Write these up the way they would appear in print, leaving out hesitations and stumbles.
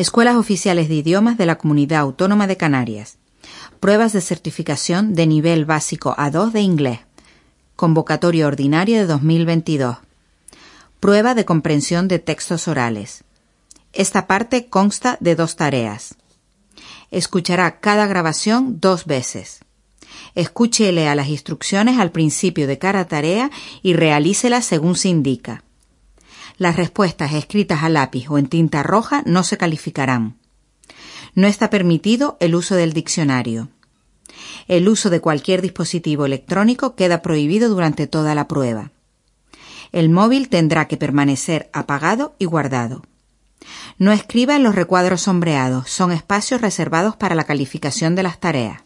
Escuelas Oficiales de Idiomas de la Comunidad Autónoma de Canarias. Pruebas de certificación de nivel básico A2 de inglés. Convocatoria ordinaria de 2022. Prueba de comprensión de textos orales. Esta parte consta de 2 tareas. Escuchará cada grabación 2 veces. Escuche y lea las instrucciones al principio de cada tarea y realícelas según se indica. Las respuestas escritas a lápiz o en tinta roja no se calificarán. No está permitido el uso del diccionario. El uso de cualquier dispositivo electrónico queda prohibido durante toda la prueba. El móvil tendrá que permanecer apagado y guardado. No escriba en los recuadros sombreados, son espacios reservados para la calificación de las tareas.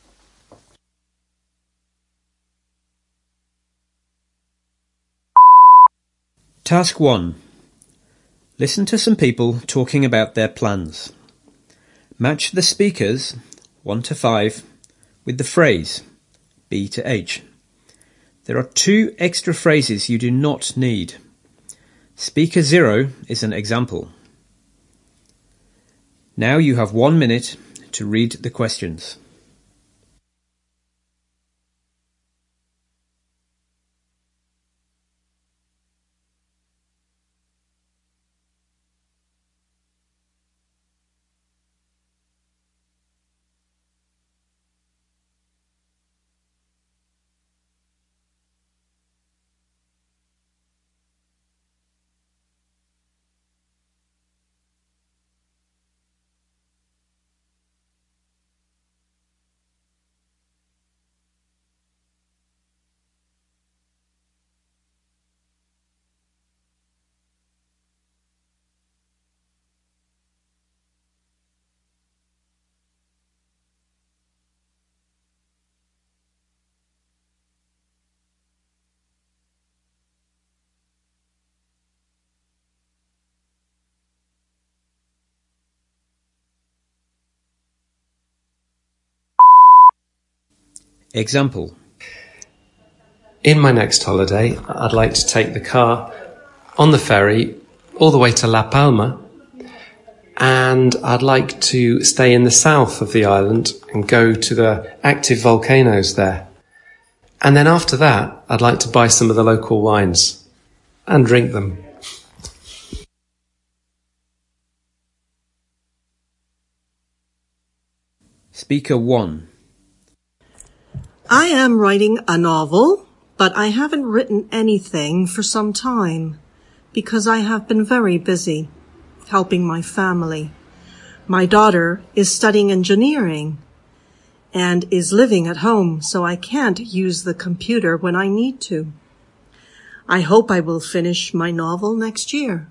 Task 1. Listen to some people talking about their plans. Match the speakers, 1 to 5, with the phrase, B to H. There are 2 extra phrases you do not need. Speaker 0 is an example. Now you have 1 minute to read the questions. Example. In my next holiday, I'd like to take the car on the ferry all the way to La Palma, and I'd like to stay in the south of the island and go to the active volcanoes there. And then after that, I'd like to buy some of the local wines and drink them. Speaker 1. I am writing a novel, but I haven't written anything for some time because I have been very busy helping my family. My daughter is studying engineering and is living at home, so I can't use the computer when I need to. I hope I will finish my novel next year.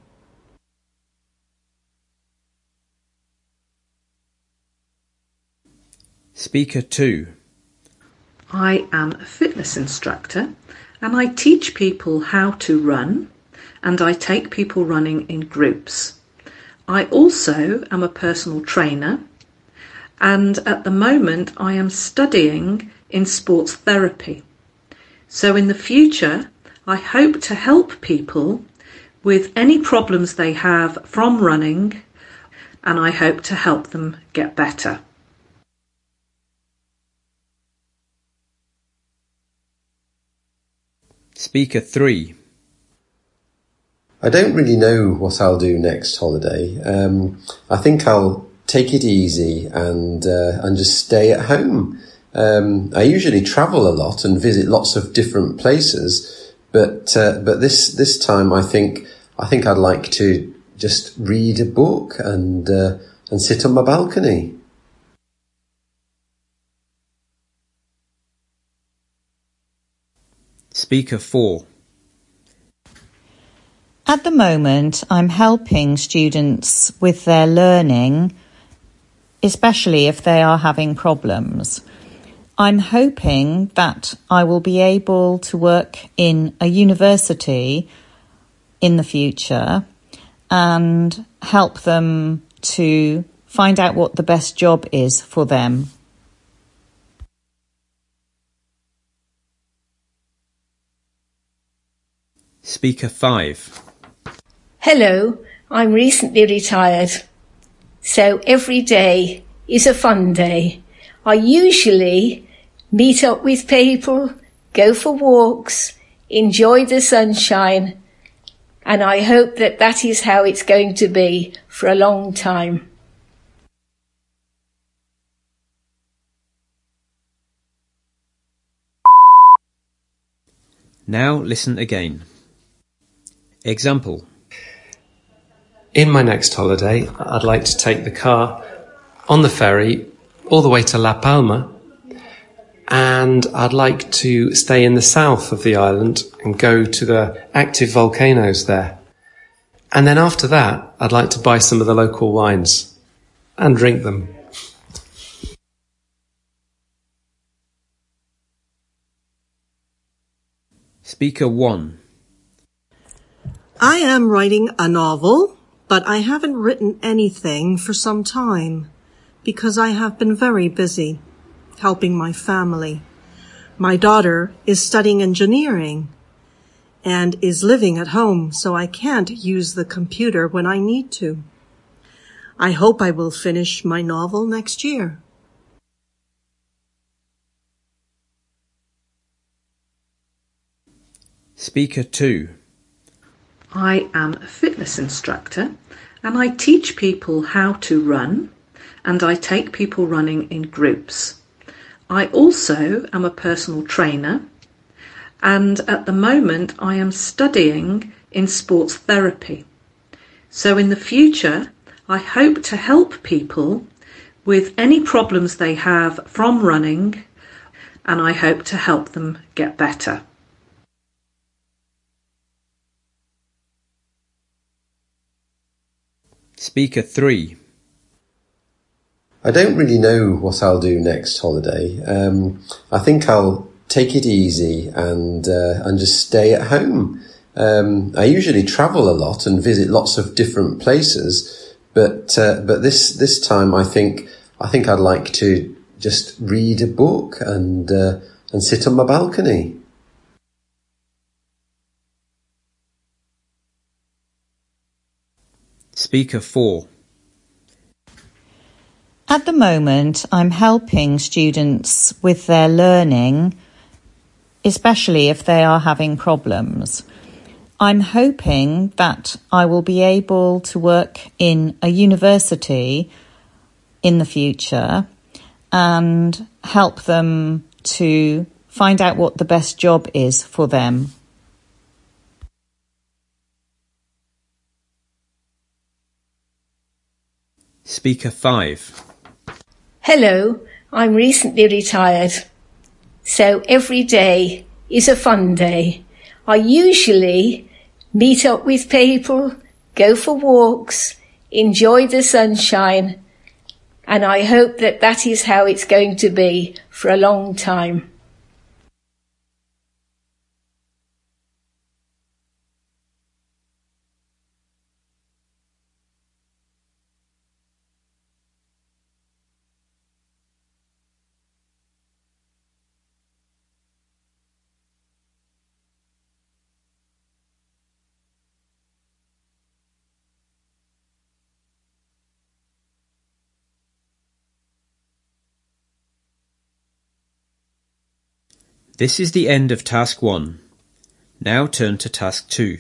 Speaker 2. I am a fitness instructor and I teach people how to run and I take people running in groups. I also am a personal trainer and at the moment I am studying in sports therapy. So in the future I hope to help people with any problems they have from running and I hope to help them get better. Speaker 3. I don't really know what I'll do next holiday. I think I'll take it easy and just stay at home. I usually travel a lot and visit lots of different places, but this time I think I'd like to just read a book and sit on my balcony. Speaker 4. At the moment, I'm helping students with their learning, especially if they are having problems. I'm hoping that I will be able to work in a university in the future and help them to find out what the best job is for them. Speaker 5. Hello, I'm recently retired. So every day is a fun day. I usually meet up with people, go for walks, enjoy the sunshine, and I hope that that is how it's going to be for a long time. Now listen again. Example. In my next holiday, I'd like to take the car on the ferry all the way to La Palma, and I'd like to stay in the south of the island and go to the active volcanoes there. And then after that, I'd like to buy some of the local wines and drink them. Speaker 1. I am writing a novel, but I haven't written anything for some time because I have been very busy helping my family. My daughter is studying engineering and is living at home, so I can't use the computer when I need to. I hope I will finish my novel next year. Speaker 2. I am a fitness instructor and I teach people how to run and I take people running in groups. I also am a personal trainer and at the moment I am studying in sports therapy. So in the future I hope to help people with any problems they have from running and I hope to help them get better. Speaker 3. I don't really know what I'll do next holiday. I think I'll take it easy and just stay at home. I usually travel a lot and visit lots of different places, but this time I think I'd like to just read a book and sit on my balcony. Speaker 4. At the moment, I'm helping students with their learning, especially if they are having problems. I'm hoping that I will be able to work in a university in the future and help them to find out what the best job is for them. Speaker 5. Hello, I'm recently retired. So every day is a fun day. I usually meet up with people, go for walks, enjoy the sunshine, and I hope that that is how it's going to be for a long time. This is the end of Task 1. Now turn to Task 2.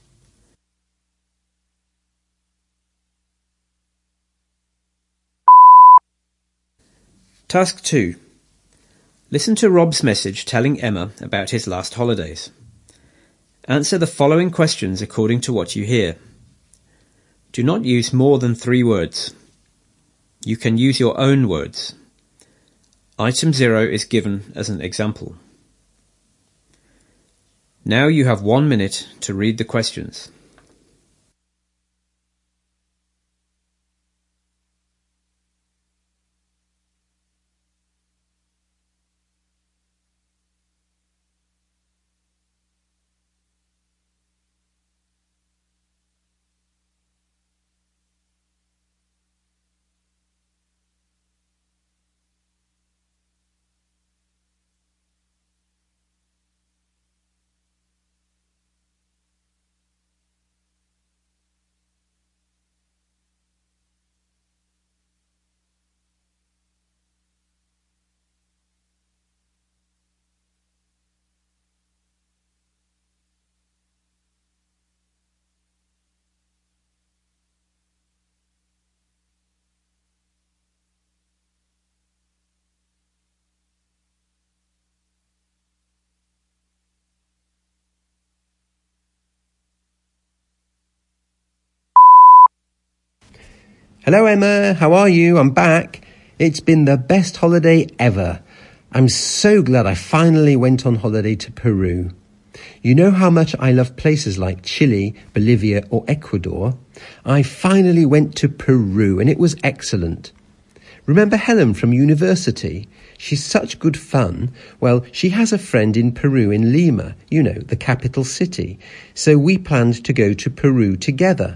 Task 2. Listen to Rob's message telling Emma about his last holidays. Answer the following questions according to what you hear. Do not use more than 3 words. You can use your own words. Item 0 is given as an example. Now you have 1 minute to read the questions. Hello, Emma. How are you? I'm back. It's been the best holiday ever. I'm so glad I finally went on holiday to Peru. You know how much I love places like Chile, Bolivia or Ecuador? I finally went to Peru and it was excellent. Remember Helen from university? She's such good fun. Well, she has a friend in Peru in Lima, you know, the capital city. So we planned to go to Peru together.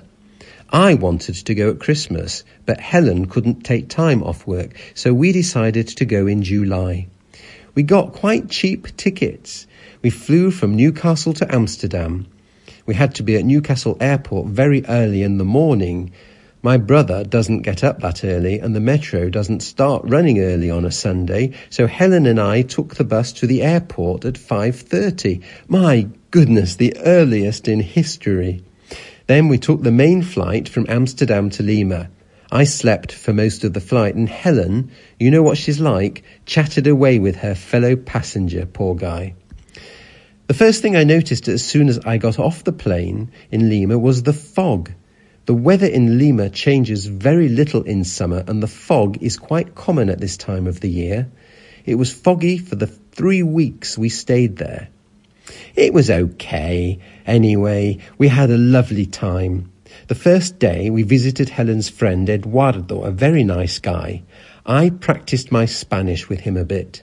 I wanted to go at Christmas, but Helen couldn't take time off work, so we decided to go in July. We got quite cheap tickets. We flew from Newcastle to Amsterdam. We had to be at Newcastle Airport very early in the morning. My brother doesn't get up that early and the metro doesn't start running early on a Sunday, so Helen and I took the bus to the airport at 5:30. My goodness, the earliest in history. Then we took the main flight from Amsterdam to Lima. I slept for most of the flight and Helen, you know what she's like, chatted away with her fellow passenger, poor guy. The first thing I noticed as soon as I got off the plane in Lima was the fog. The weather in Lima changes very little in summer and the fog is quite common at this time of the year. It was foggy for the 3 weeks we stayed there. It was okay. Anyway, we had a lovely time. The first day we visited Helen's friend Eduardo, a very nice guy. I practiced my Spanish with him a bit.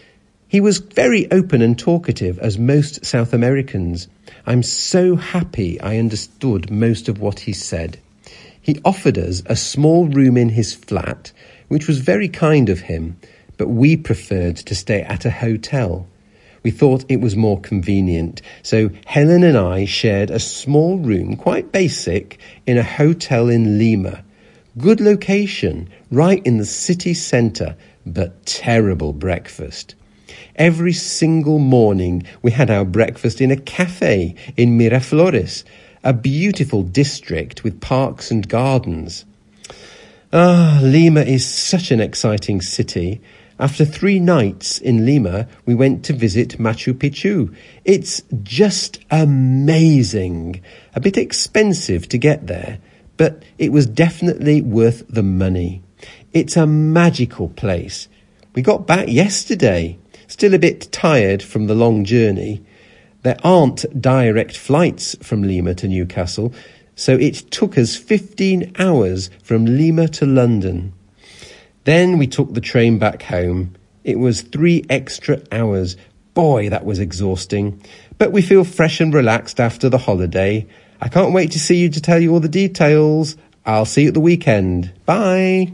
He was very open and talkative, as most South Americans. I'm so happy I understood most of what he said. He offered us a small room in his flat, which was very kind of him, but we preferred to stay at a hotel. We thought it was more convenient, so Helen and I shared a small room, quite basic, in a hotel in Lima. Good location, right in the city centre, but terrible breakfast. Every single morning we had our breakfast in a cafe in Miraflores, a beautiful district with parks and gardens. Lima is such an exciting city. After 3 nights in Lima, we went to visit Machu Picchu. It's just amazing. A bit expensive to get there, but it was definitely worth the money. It's a magical place. We got back yesterday, still a bit tired from the long journey. There aren't direct flights from Lima to Newcastle, so it took us 15 hours from Lima to London. Then we took the train back home. It was 3 extra hours. Boy, that was exhausting. But we feel fresh and relaxed after the holiday. I can't wait to see you to tell you all the details. I'll see you at the weekend. Bye.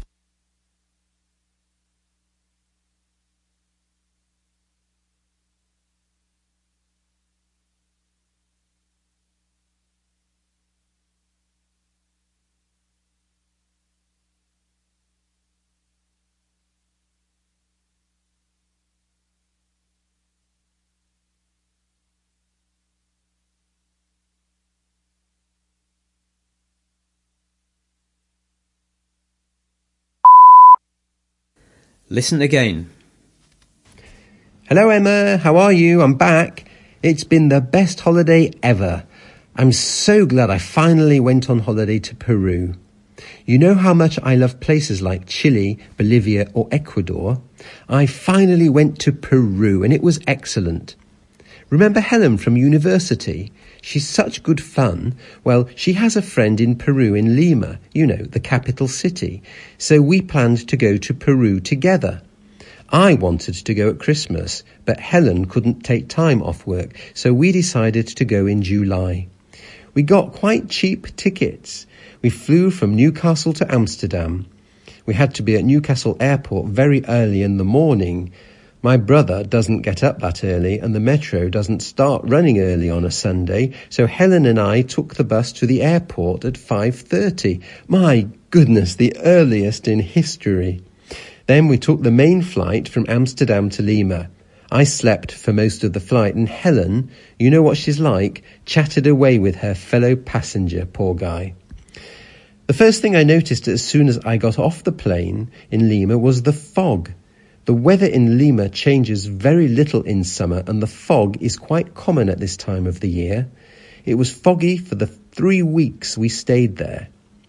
Listen again. Hello, Emma. How are you? I'm back. It's been the best holiday ever. I'm so glad I finally went on holiday to Peru. You know how much I love places like Chile, Bolivia or Ecuador? I finally went to Peru and it was excellent. Remember Helen from university? She's such good fun. Well, she has a friend in Peru in Lima, you know, the capital city. So we planned to go to Peru together. I wanted to go at Christmas, but Helen couldn't take time off work, so we decided to go in July. We got quite cheap tickets. We flew from Newcastle to Amsterdam. We had to be at Newcastle Airport very early in the morning. My brother doesn't get up that early and the metro doesn't start running early on a Sunday, so Helen and I took the bus to the airport at 5:30. My goodness, the earliest in history. Then we took the main flight from Amsterdam to Lima. I slept for most of the flight and Helen, you know what she's like, chatted away with her fellow passenger, poor guy. The first thing I noticed as soon as I got off the plane in Lima was the fog. The weather in Lima changes very little in summer and the fog is quite common at this time of the year. It was foggy for the 3 weeks we stayed there.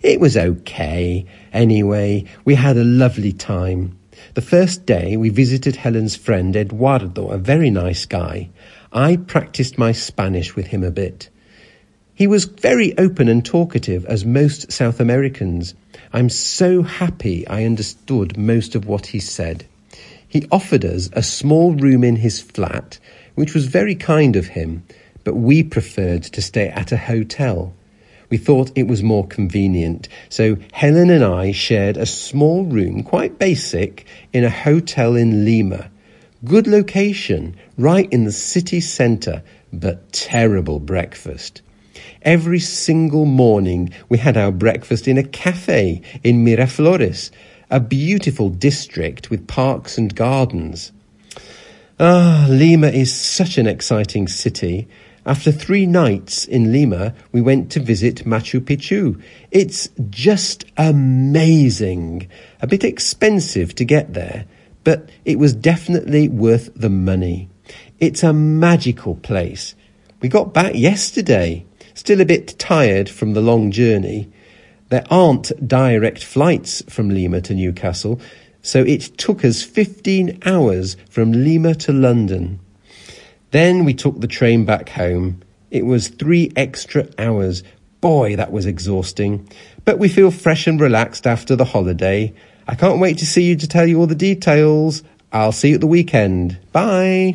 It was okay. Anyway, we had a lovely time. The first day we visited Helen's friend Eduardo, a very nice guy. I practiced my Spanish with him a bit. He was very open and talkative, as most South Americans. I'm so happy I understood most of what he said. He offered us a small room in his flat, which was very kind of him, but we preferred to stay at a hotel. We thought it was more convenient, so Helen and I shared a small room, quite basic, in a hotel in Lima. Good location, right in the city centre, but terrible breakfast. Every single morning we had our breakfast in a cafe in Miraflores, a beautiful district with parks and gardens. Lima is such an exciting city. After 3 nights in Lima, we went to visit Machu Picchu. It's just amazing. A bit expensive to get there, but it was definitely worth the money. It's a magical place. We got back yesterday. Still a bit tired from the long journey. There aren't direct flights from Lima to Newcastle, so it took us 15 hours from Lima to London. Then we took the train back home. It was 3 extra hours. Boy, that was exhausting. But we feel fresh and relaxed after the holiday. I can't wait to see you to tell you all the details. I'll see you at the weekend. Bye.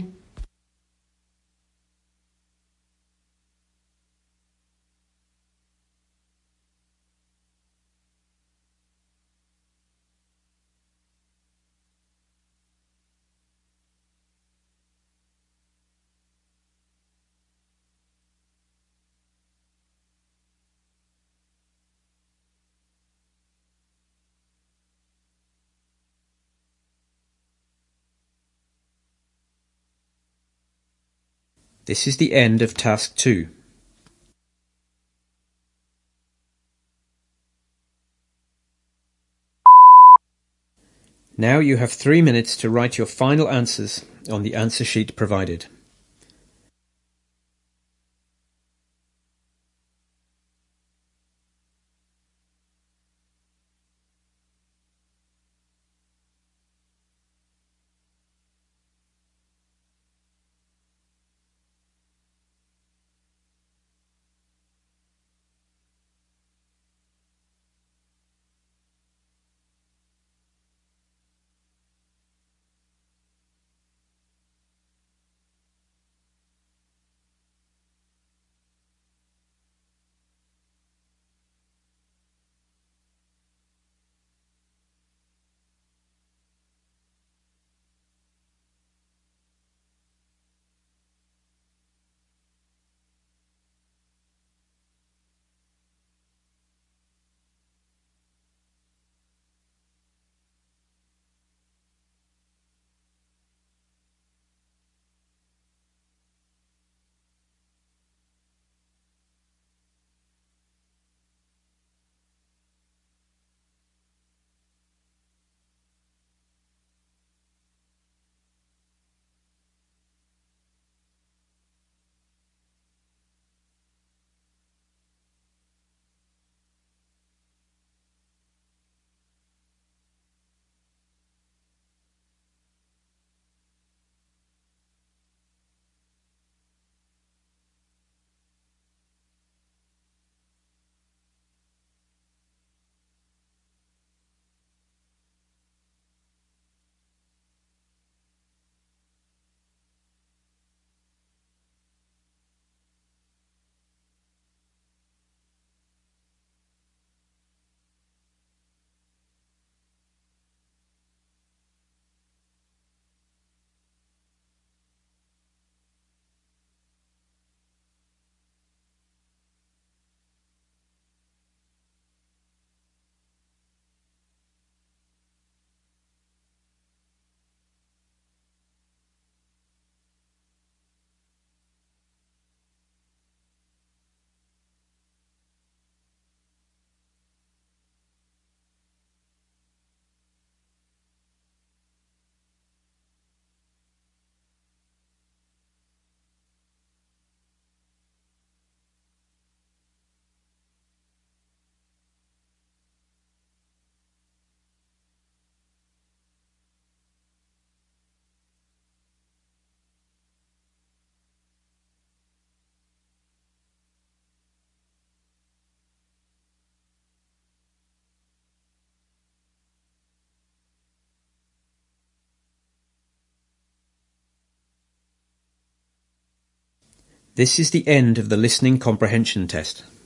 This is the end of Task 2. Now you have 3 minutes to write your final answers on the answer sheet provided. This is the end of the listening comprehension test.